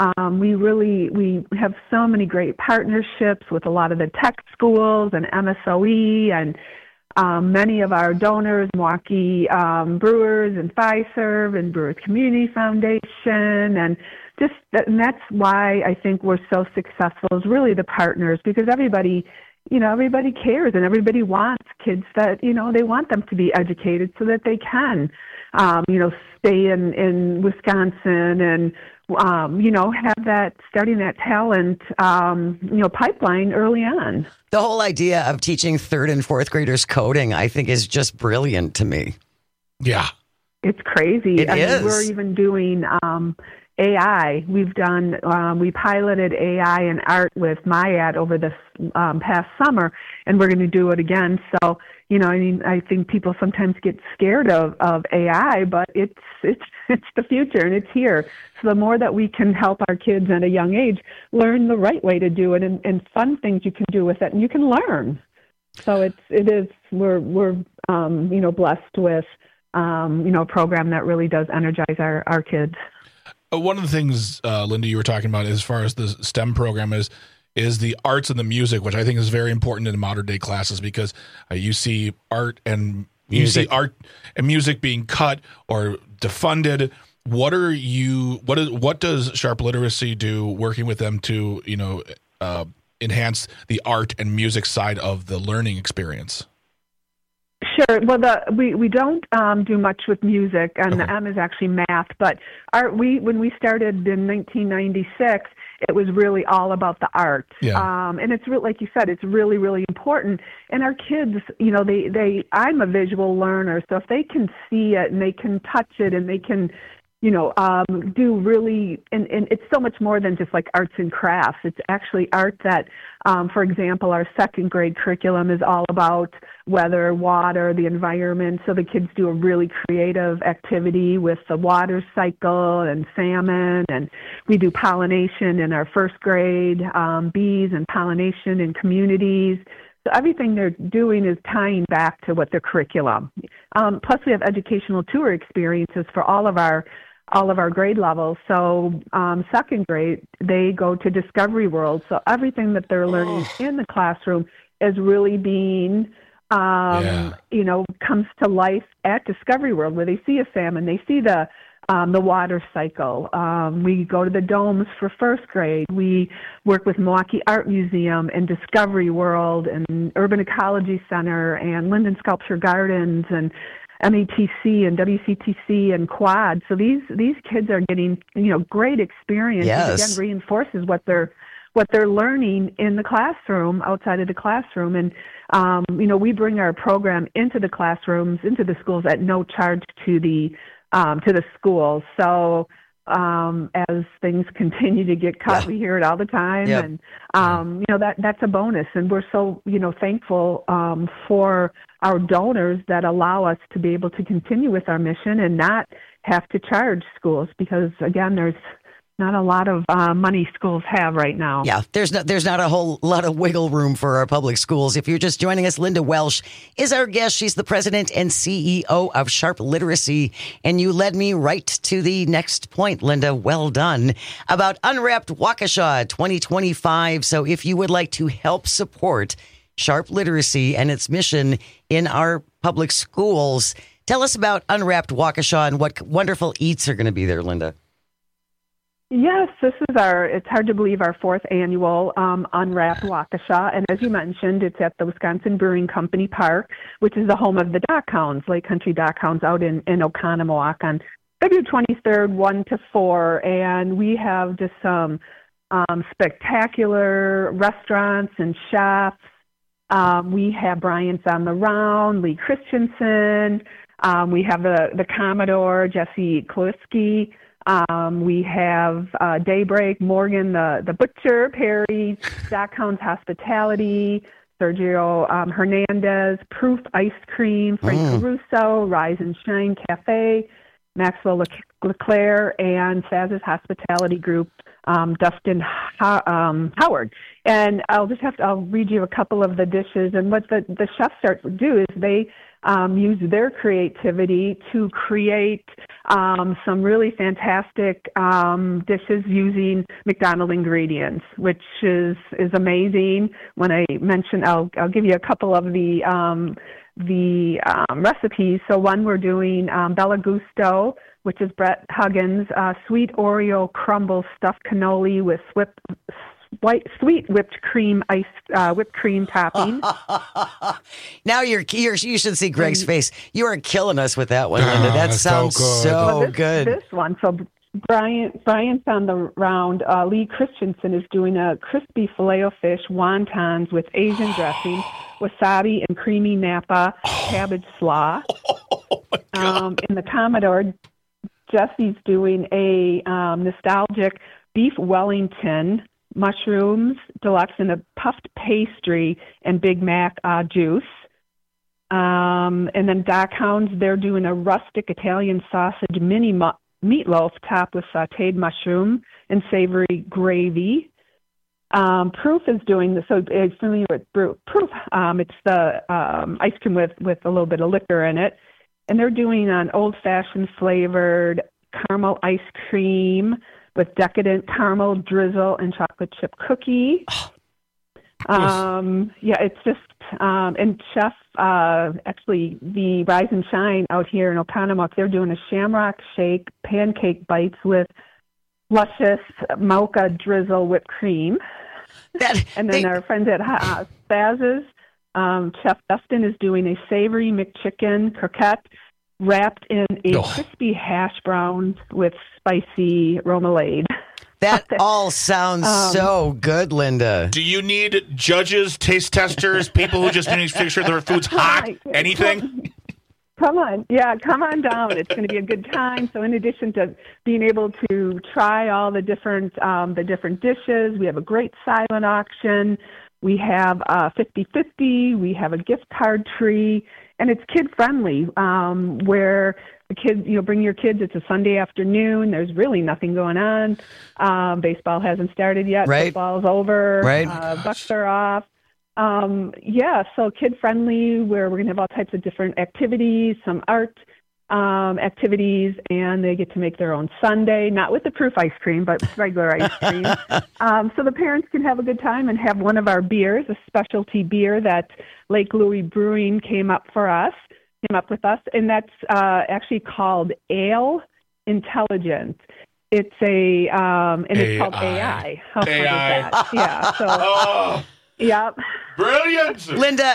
we have so many great partnerships with a lot of the tech schools and MSOE and many of our donors, Milwaukee Brewers and Fiserv and Brewers Community Foundation, and that's why I think we're so successful, is really the partners, because everybody cares and everybody wants kids that, you know, they want them to be educated so that they can, you know, stay in Wisconsin and, you know, have starting that talent, you know, pipeline early on. The whole idea of teaching 3rd and 4th graders coding, I think, is just brilliant to me. Yeah. It's crazy. It is. We're even doing, AI. We piloted AI and art with MyAd over this past summer, and we're going to do it again. So, I think people sometimes get scared of AI, but it's the future and it's here. So the more that we can help our kids at a young age learn the right way to do it and fun things you can do with it, and you can learn. So we're blessed with a program that really does energize our kids. One of the things, Linda, you were talking about as far as the STEM program is the arts and the music, which I think is very important in modern day classes, because you see art and music being cut or defunded. What does Sharp Literacy do, working with them to enhance the art and music side of the learning experience? Sure. Well, we don't do much with music, and the M is actually math. But when we started in 1996, it was really all about the art. Yeah. And it's really, like you said, it's really, really important. And our kids, I'm a visual learner, so if they can see it and they can touch it and they can, do really, and it's so much more than just like arts and crafts. It's actually art that, for example, our second grade curriculum is all about weather, water, the environment. So the kids do a really creative activity with the water cycle and salmon, and we do pollination in our first grade, bees and pollination in communities. So everything they're doing is tying back to what their curriculum. Plus, we have educational tour experiences for all of our grade levels. So second grade, they go to Discovery World. So everything that they're learning in the classroom is really being, comes to life at Discovery World, where they see a salmon, they see the water cycle. We go to the domes for first grade. We work with Milwaukee Art Museum and Discovery World and Urban Ecology Center and Linden Sculpture Gardens and METC and WCTC and Quad. So these kids are getting great experience. Yes. Again, reinforces what they're learning in the classroom, outside of the classroom. And we bring our program into the classrooms, into the schools at no charge to the schools. So as things continue to get cut, we hear it all the time, and that's a bonus. And we're so thankful for our donors that allow us to be able to continue with our mission and not have to charge schools, because again, there's not a lot of money schools have right now. Yeah, there's not a whole lot of wiggle room for our public schools. If you're just joining us, Linda Welsh is our guest. She's the president and CEO of Sharp Literacy. And you led me right to the next point, Linda. Well done. About Unwrapped Waukesha 2025. So if you would like to help support Sharp Literacy and its mission in our public schools, tell us about Unwrapped Waukesha and what wonderful eats are going to be there, Linda. Yes, this is it's hard to believe, our fourth annual Unwrapped Waukesha. And as you mentioned, it's at the Wisconsin Brewing Company Park, which is the home of the Dockhounds, Lake Country Dockhounds, out in Oconomowoc on February 23rd, 1 to 4. And we have just some spectacular restaurants and chefs. We have Bryant's on the Round, Lee Christensen. We have the Commodore, Jesse Kloski. We have Daybreak, Morgan the Butcher, Perry, Dockhounds Hospitality, Sergio Hernandez, Proof Ice Cream, Frank Caruso, Rise and Shine Cafe, Maxwell LeClaire, and Saz's Hospitality Group, Dustin Howard. And I'll read you a couple of the dishes. And what the chefs start to do is they use their creativity to create some really fantastic dishes using McDonald's ingredients, which is amazing. When I mention, I'll give you a couple of the recipes. So one, we're doing Bella Gusto, which is Brett Huggins, sweet Oreo crumble stuffed cannoli with sweet whipped cream topping. Now you should see Greg's face. You are killing us with that one, Linda. That sounds so good. This one, so Bryant's on the Round. Lee Christensen is doing a crispy Filet-O-Fish wontons with Asian dressing, wasabi and creamy Napa cabbage slaw. In the Commodore, Jesse's doing a nostalgic beef Wellington, mushrooms, deluxe, and a puffed pastry and Big Mac juice. And then Doc Hound's, they're doing a rustic Italian sausage mini meatloaf topped with sautéed mushroom and savory gravy. Proof is doing this. So it's familiar with Proof. It's the ice cream with a little bit of liquor in it. And they're doing an old-fashioned flavored caramel ice cream with decadent caramel drizzle and chocolate chip cookie. It's just, and Chef, actually, the Rise and Shine out here in Oconomowoc, they're doing a shamrock shake pancake bites with luscious mocha drizzle whipped cream. And then our friends at Spaz's, Chef Dustin is doing a savory McChicken croquette wrapped in a crispy hash brown with spicy remoulade. That all sounds so good, Linda. Do you need judges, taste testers, people who just need to make sure their food's hot? Anything? Come on. Yeah, come on down. It's going to be a good time. So in addition to being able to try all the different dishes, we have a great silent auction. We have 50/50. We have a gift card tree. And it's kid-friendly, where the kids, bring your kids. It's a Sunday afternoon. There's really nothing going on. Baseball hasn't started yet. Right. Football's over. Right. Bucks are off. So kid-friendly, where we're going to have all types of different activities, some art activities, and they get to make their own sundae, not with the Proof ice cream, but regular ice cream. So the parents can have a good time and have one of our beers, a specialty beer that Lake Louis Brewing came up with us, and that's actually called Ale Intelligent. It's it's called AI. How fun is that? Yeah. So. Yep. Brilliant. Linda,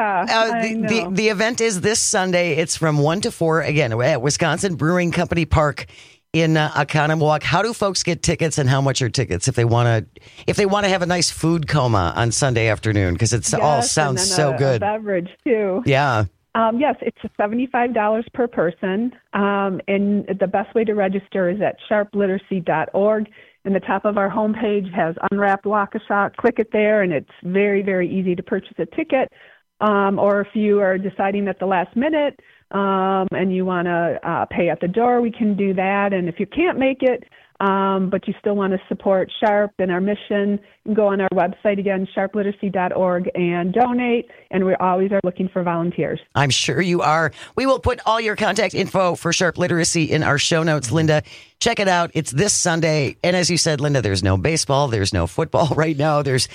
the event is this Sunday. It's from 1 to 4, again, at Wisconsin Brewing Company Park in Oconomowoc. How do folks get tickets, and how much are tickets if they want to have a nice food coma on Sunday afternoon? Because all sounds so good. A beverage, too. Yeah. Yes, it's $75 per person. And the best way to register is at sharpliteracy.org. And the top of our homepage has Unwrapped Waukesha. Click it there, and it's very, very easy to purchase a ticket. Or if you are deciding at the last minute and you want to pay at the door, we can do that. And if you can't make it, but you still want to support Sharp and our mission, you can go on our website again, sharpliteracy.org, and donate. And we always are looking for volunteers. I'm sure you are. We will put all your contact info for Sharp Literacy in our show notes, Linda. Check it out. It's this Sunday. And as you said, Linda, there's no baseball. There's no football right now. There's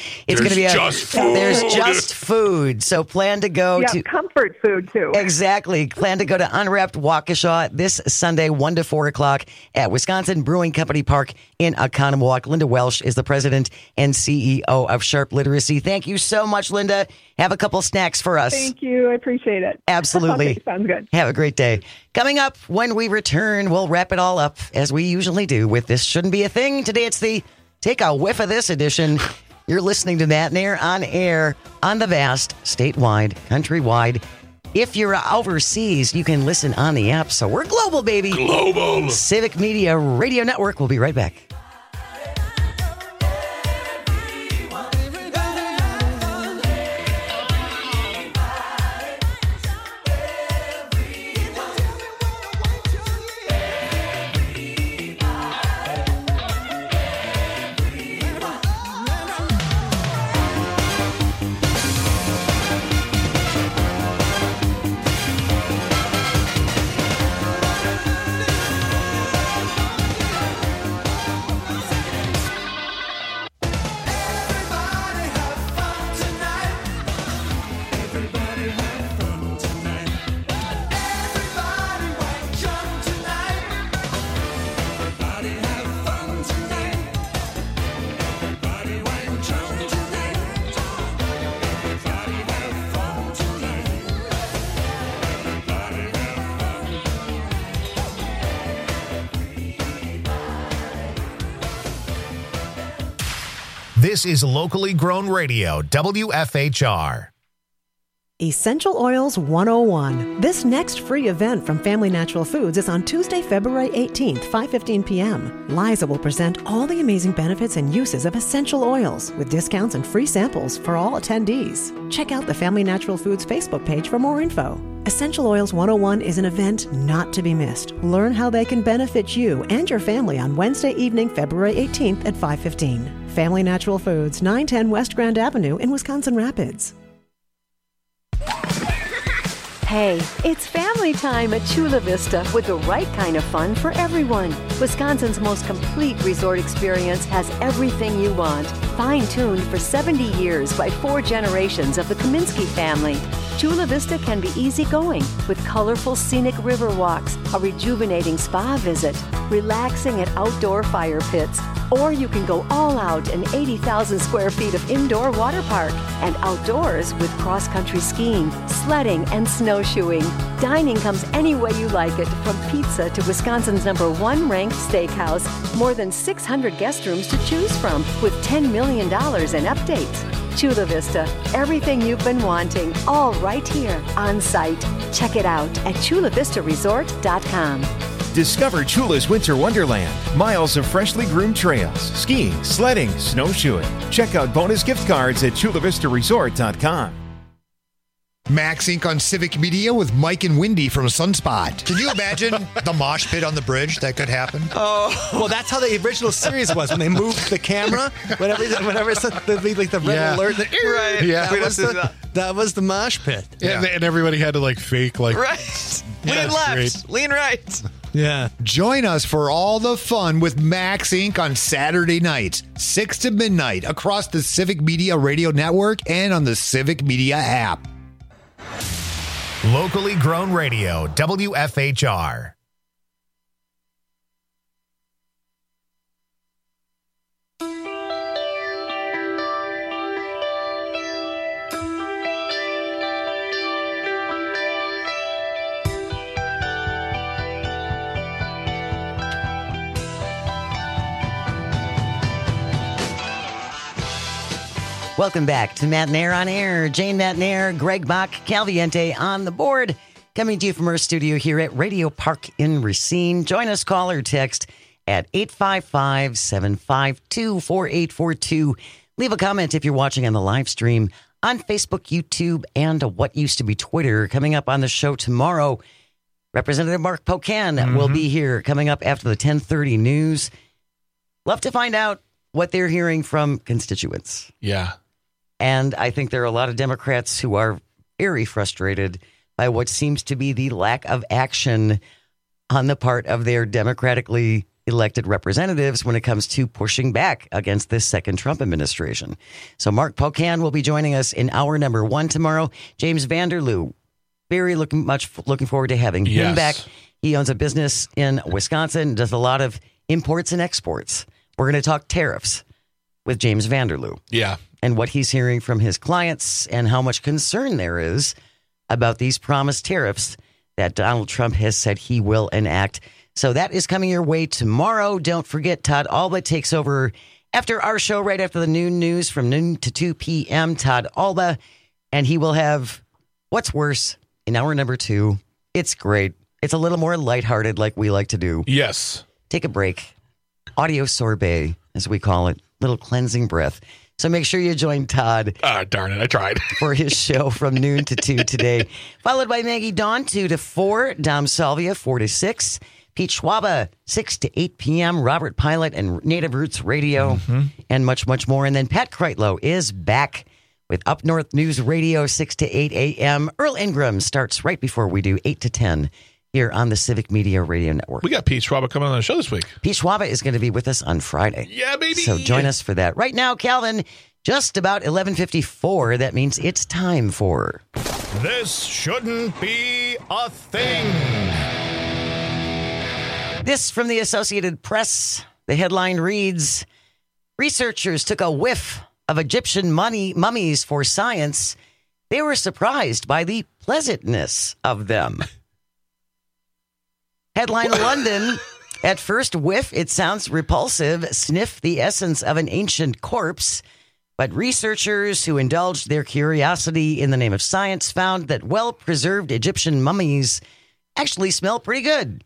just food. So plan to go to comfort food too. Exactly. Plan to go to Unwrapped Waukesha this Sunday, 1 to 4 o'clock at Wisconsin Brewing Company Park in Oconomowoc. Linda Welsh is the president and CEO of Sharp Literacy. Thank you so much, Linda. Have a couple snacks for us. Thank you. I appreciate it. Absolutely. Okay, sounds good. Have a great day. Coming up, when we return, we'll wrap it all up as we usually do with This Shouldn't Be a Thing. Today it's the Take a Whiff of This edition. You're listening to Nat Nair on air on the vast, statewide, countrywide. If you're overseas, you can listen on the app. So we're global, baby. Global. Civic Media Radio Network. We'll be right back. This is locally grown radio, WFHR. Essential Oils 101. This next free event from Family Natural Foods is on Tuesday, February 18th, 5:15 p.m. Liza will present all the amazing benefits and uses of essential oils with discounts and free samples for all attendees. Check out the Family Natural Foods Facebook page for more info. Essential Oils 101 is an event not to be missed. Learn how they can benefit you and your family on Wednesday evening, February 18th at 5:15. Family Natural Foods, 910 West Grand Avenue in Wisconsin Rapids. Hey, it's family time at Chula Vista with the right kind of fun for everyone. Wisconsin's most complete resort experience has everything you want. Fine-tuned for 70 years by 4 generations of the Kaminsky family. Chula Vista can be easygoing with colorful scenic river walks, a rejuvenating spa visit, relaxing at outdoor fire pits, or you can go all out in 80,000 square feet of indoor water park and outdoors with cross-country skiing, sledding, and snowshoeing. Dining comes any way you like it, from pizza to Wisconsin's #1 ranked steakhouse. More than 600 guest rooms to choose from with $10 million in updates. Chula Vista, everything you've been wanting, all right here on site. Check it out at chulavistaresort.com. Discover Chula's Winter Wonderland. Miles of freshly groomed trails, skiing, sledding, snowshoeing. Check out bonus gift cards at chulavistaresort.com. Max Inc. on Civic Media with Mike and Wendy from Sunspot. Can you imagine the mosh pit on the bridge that could happen? Oh, well, that's how the original series was when they moved the camera. Whenever it's like the red alert, right? Yeah, that was the mosh pit. Yeah. And everybody had to like fake like right. Lean left, great. lean right. Yeah. Join us for all the fun with Max Inc. on Saturday nights, 6 to midnight, across the Civic Media Radio Network and on the Civic Media app. Locally grown radio, WFHR. Welcome back to Matt Nair on Air. Jane Matt Nair, Greg Bach, Calviente on the board. Coming to you from our studio here at Radio Park in Racine. Join us, call or text at 855-752-4842. Leave a comment if you're watching on the live stream on Facebook, YouTube, and what used to be Twitter. Coming up on the show tomorrow, Representative Mark Pocan will be here coming up after the 10:30 news. Love to find out what they're hearing from constituents. Yeah. And I think there are a lot of Democrats who are very frustrated by what seems to be the lack of action on the part of their democratically elected representatives when it comes to pushing back against this second Trump administration. So Mark Pocan will be joining us in hour number 1 tomorrow. James Vanderloo, very looking forward to having him back. He owns a business in Wisconsin, does a lot of imports and exports. We're going to talk tariffs with James Vanderloo. Yeah. And what he's hearing from his clients and how much concern there is about these promised tariffs that Donald Trump has said he will enact. So that is coming your way tomorrow. Don't forget, Todd Alba takes over after our show, right after the noon news from noon to 2 p.m. Todd Alba, and he will have What's Worse in hour number 2. It's great. It's a little more lighthearted like we like to do. Yes. Take a break. Audio sorbet, as we call it. Little cleansing breath. So make sure you join Todd. Darn it, I tried. For his show from noon to 2 today. Followed by Maggie Dawn, 2 to 4. Dom Salvia, 4 to 6. Pete Schwaba, 6 to 8 p.m. Robert Pilot and Native Roots Radio. And much, much more. And then Pat Kreitlow is back with Up North News Radio, 6 to 8 a.m. Earl Ingram starts right before we do, 8 to 10. Here on the Civic Media Radio Network. We got Pete Schwaba coming on the show this week. Pete Schwaba is going to be with us on Friday. Yeah, baby. So join us for that. Right now, Calvin, just about 11:54. That means it's time for... This shouldn't be a thing. This from the Associated Press. The headline reads, researchers took a whiff of Egyptian mummies for science. They were surprised by the pleasantness of them. Headline London, at first whiff, it sounds repulsive. Sniff the essence of an ancient corpse. But researchers who indulged their curiosity in the name of science found that well-preserved Egyptian mummies actually smell pretty good.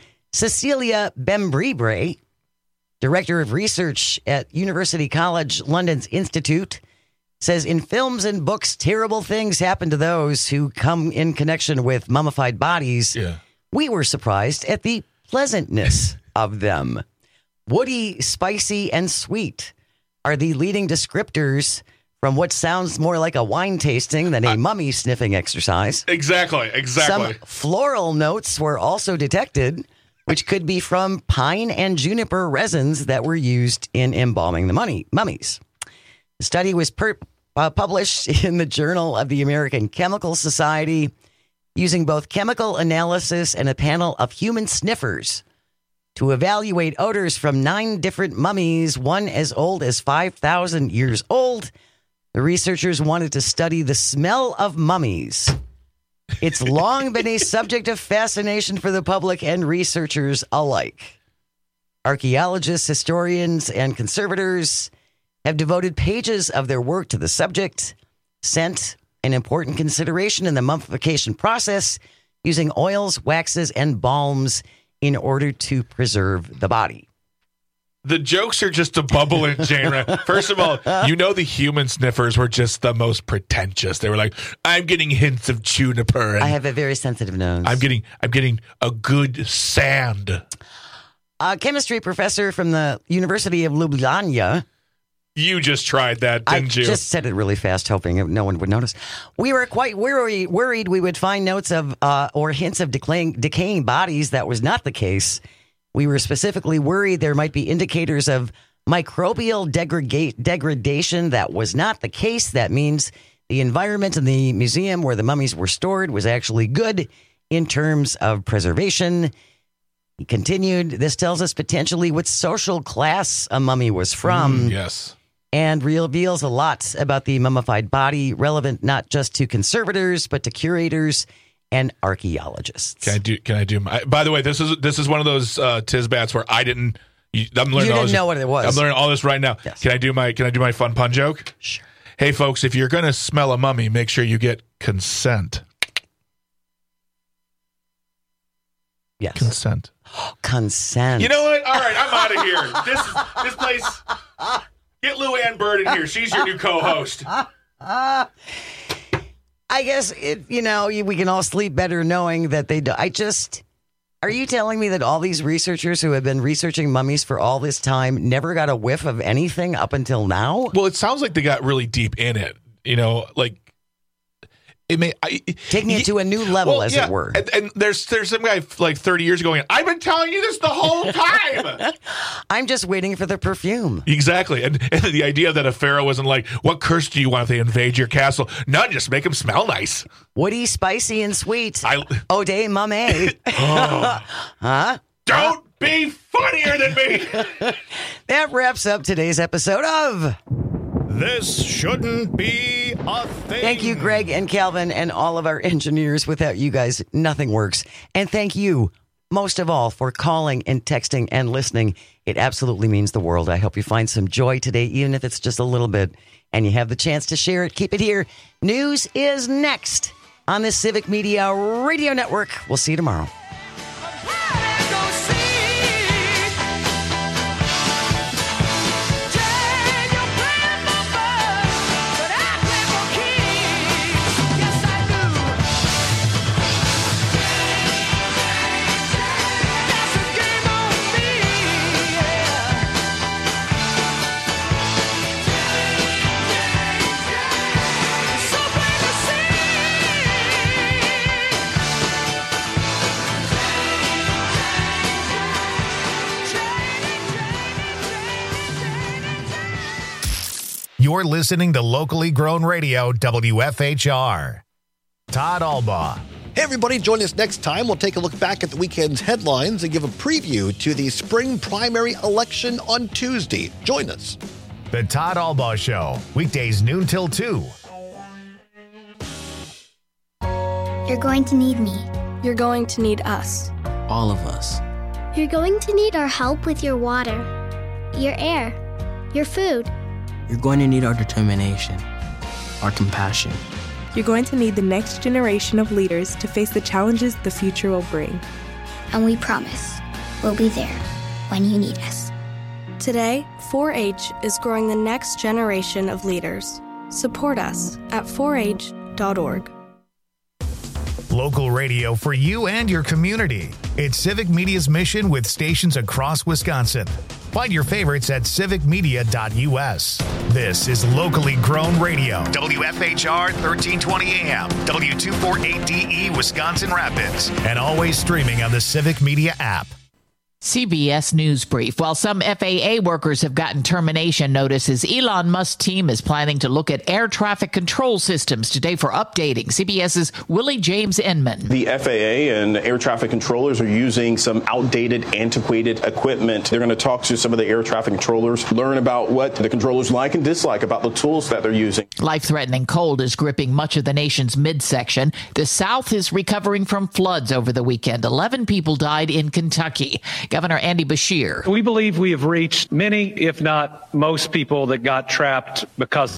Cecilia Bembribre, director of research at University College London's Institute, says in films and books, terrible things happen to those who come in connection with mummified bodies. Yeah. We were surprised at the pleasantness of them. Woody, spicy, and sweet are the leading descriptors from what sounds more like a wine tasting than a mummy sniffing exercise. Exactly. Some floral notes were also detected, which could be from pine and juniper resins that were used in embalming the mummies. The study was published in the Journal of the American Chemical Society using both chemical analysis and a panel of human sniffers to evaluate odors from 9 different mummies, one as old as 5,000 years old. The researchers wanted to study the smell of mummies. It's long been a subject of fascination for the public and researchers alike. Archaeologists, historians, and conservators have devoted pages of their work to the subject. Scent, an important consideration in the mummification process, using oils, waxes, and balms in order to preserve the body. The jokes are just a bubble in Jane. First of all, the human sniffers were just the most pretentious. They were like, I'm getting hints of juniper. And I have a very sensitive nose. I'm getting a good sand. A chemistry professor from the University of Ljubljana. You just tried that, didn't you? I just said it really fast, hoping no one would notice. We were quite worried we would find notes of or hints of decaying bodies. That was not the case. We were specifically worried there might be indicators of microbial degradation. That was not the case. That means the environment in the museum where the mummies were stored was actually good in terms of preservation. He continued, this tells us potentially what social class a mummy was from. Yes. And reveals a lot about the mummified body, relevant not just to conservators, but to curators and archaeologists. Can I do my, by the way, this is one of those Tisbats where I'm learning you didn't know what it was. I'm learning all this right now. Yes. Can I do my fun pun joke? Sure. Hey folks, if you're going to smell a mummy, make sure you get consent. Yes. Consent. Consent. You know what? All right, I'm out of here. This place. Get Lou Ann Bird in here. She's your new co-host. I guess we can all sleep better knowing that they do. Are you telling me that all these researchers who have been researching mummies for all this time never got a whiff of anything up until now? Well, it sounds like they got really deep in it. Taking it to a new level, as it were. And there's some guy like 30 years ago going, I've been telling you this the whole time. I'm just waiting for the perfume. Exactly. And the idea that a pharaoh wasn't like, what curse do you want if they invade your castle? None, just make them smell nice. Woody, spicy, and sweet. Ode mame. Huh? Don't be funnier than me. That wraps up today's episode of... This shouldn't be a thing. Thank you, Greg and Calvin, and all of our engineers. Without you guys, nothing works. And thank you, most of all, for calling and texting and listening. It absolutely means the world. I hope you find some joy today, even if it's just a little bit, and you have the chance to share it. Keep it here. News is next on the Civic Media Radio Network. We'll see you tomorrow. You're listening to locally grown radio, WFHR. Todd Albaugh. Hey, everybody, join us next time. We'll take a look back at the weekend's headlines and give a preview to the spring primary election on Tuesday. Join us. The Todd Albaugh Show, weekdays noon till 2. You're going to need me. You're going to need us. All of us. You're going to need our help with your water, your air, your food, You're going to need our determination, our compassion. You're going to need the next generation of leaders to face the challenges the future will bring. And we promise we'll be there when you need us. Today, 4-H is growing the next generation of leaders. Support us at 4h.org. Local radio for you and your community. It's Civic Media's mission with stations across Wisconsin. Find your favorites at civicmedia.us. This is locally grown radio. WFHR 1320 AM, W248DE Wisconsin Rapids, and always streaming on the Civic Media app. CBS News Brief. While some FAA workers have gotten termination notices, Elon Musk's team is planning to look at air traffic control systems today for updating. CBS's Willie James Inman. The FAA and air traffic controllers are using some outdated, antiquated equipment. They're going to talk to some of the air traffic controllers, learn about what the controllers like and dislike about the tools that they're using. Life-threatening cold is gripping much of the nation's midsection. The South is recovering from floods over the weekend. 11 people died in Kentucky. Governor Andy Beshear. We believe we have reached many, if not most people that got trapped because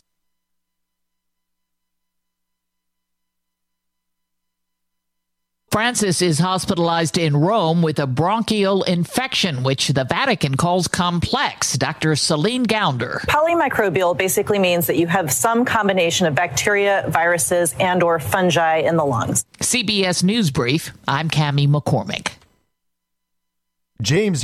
Francis is hospitalized in Rome with a bronchial infection, which the Vatican calls complex. Dr. Celine Gounder. Polymicrobial basically means that you have some combination of bacteria, viruses, and or fungi in the lungs. CBS News Brief. I'm Cammie McCormick. James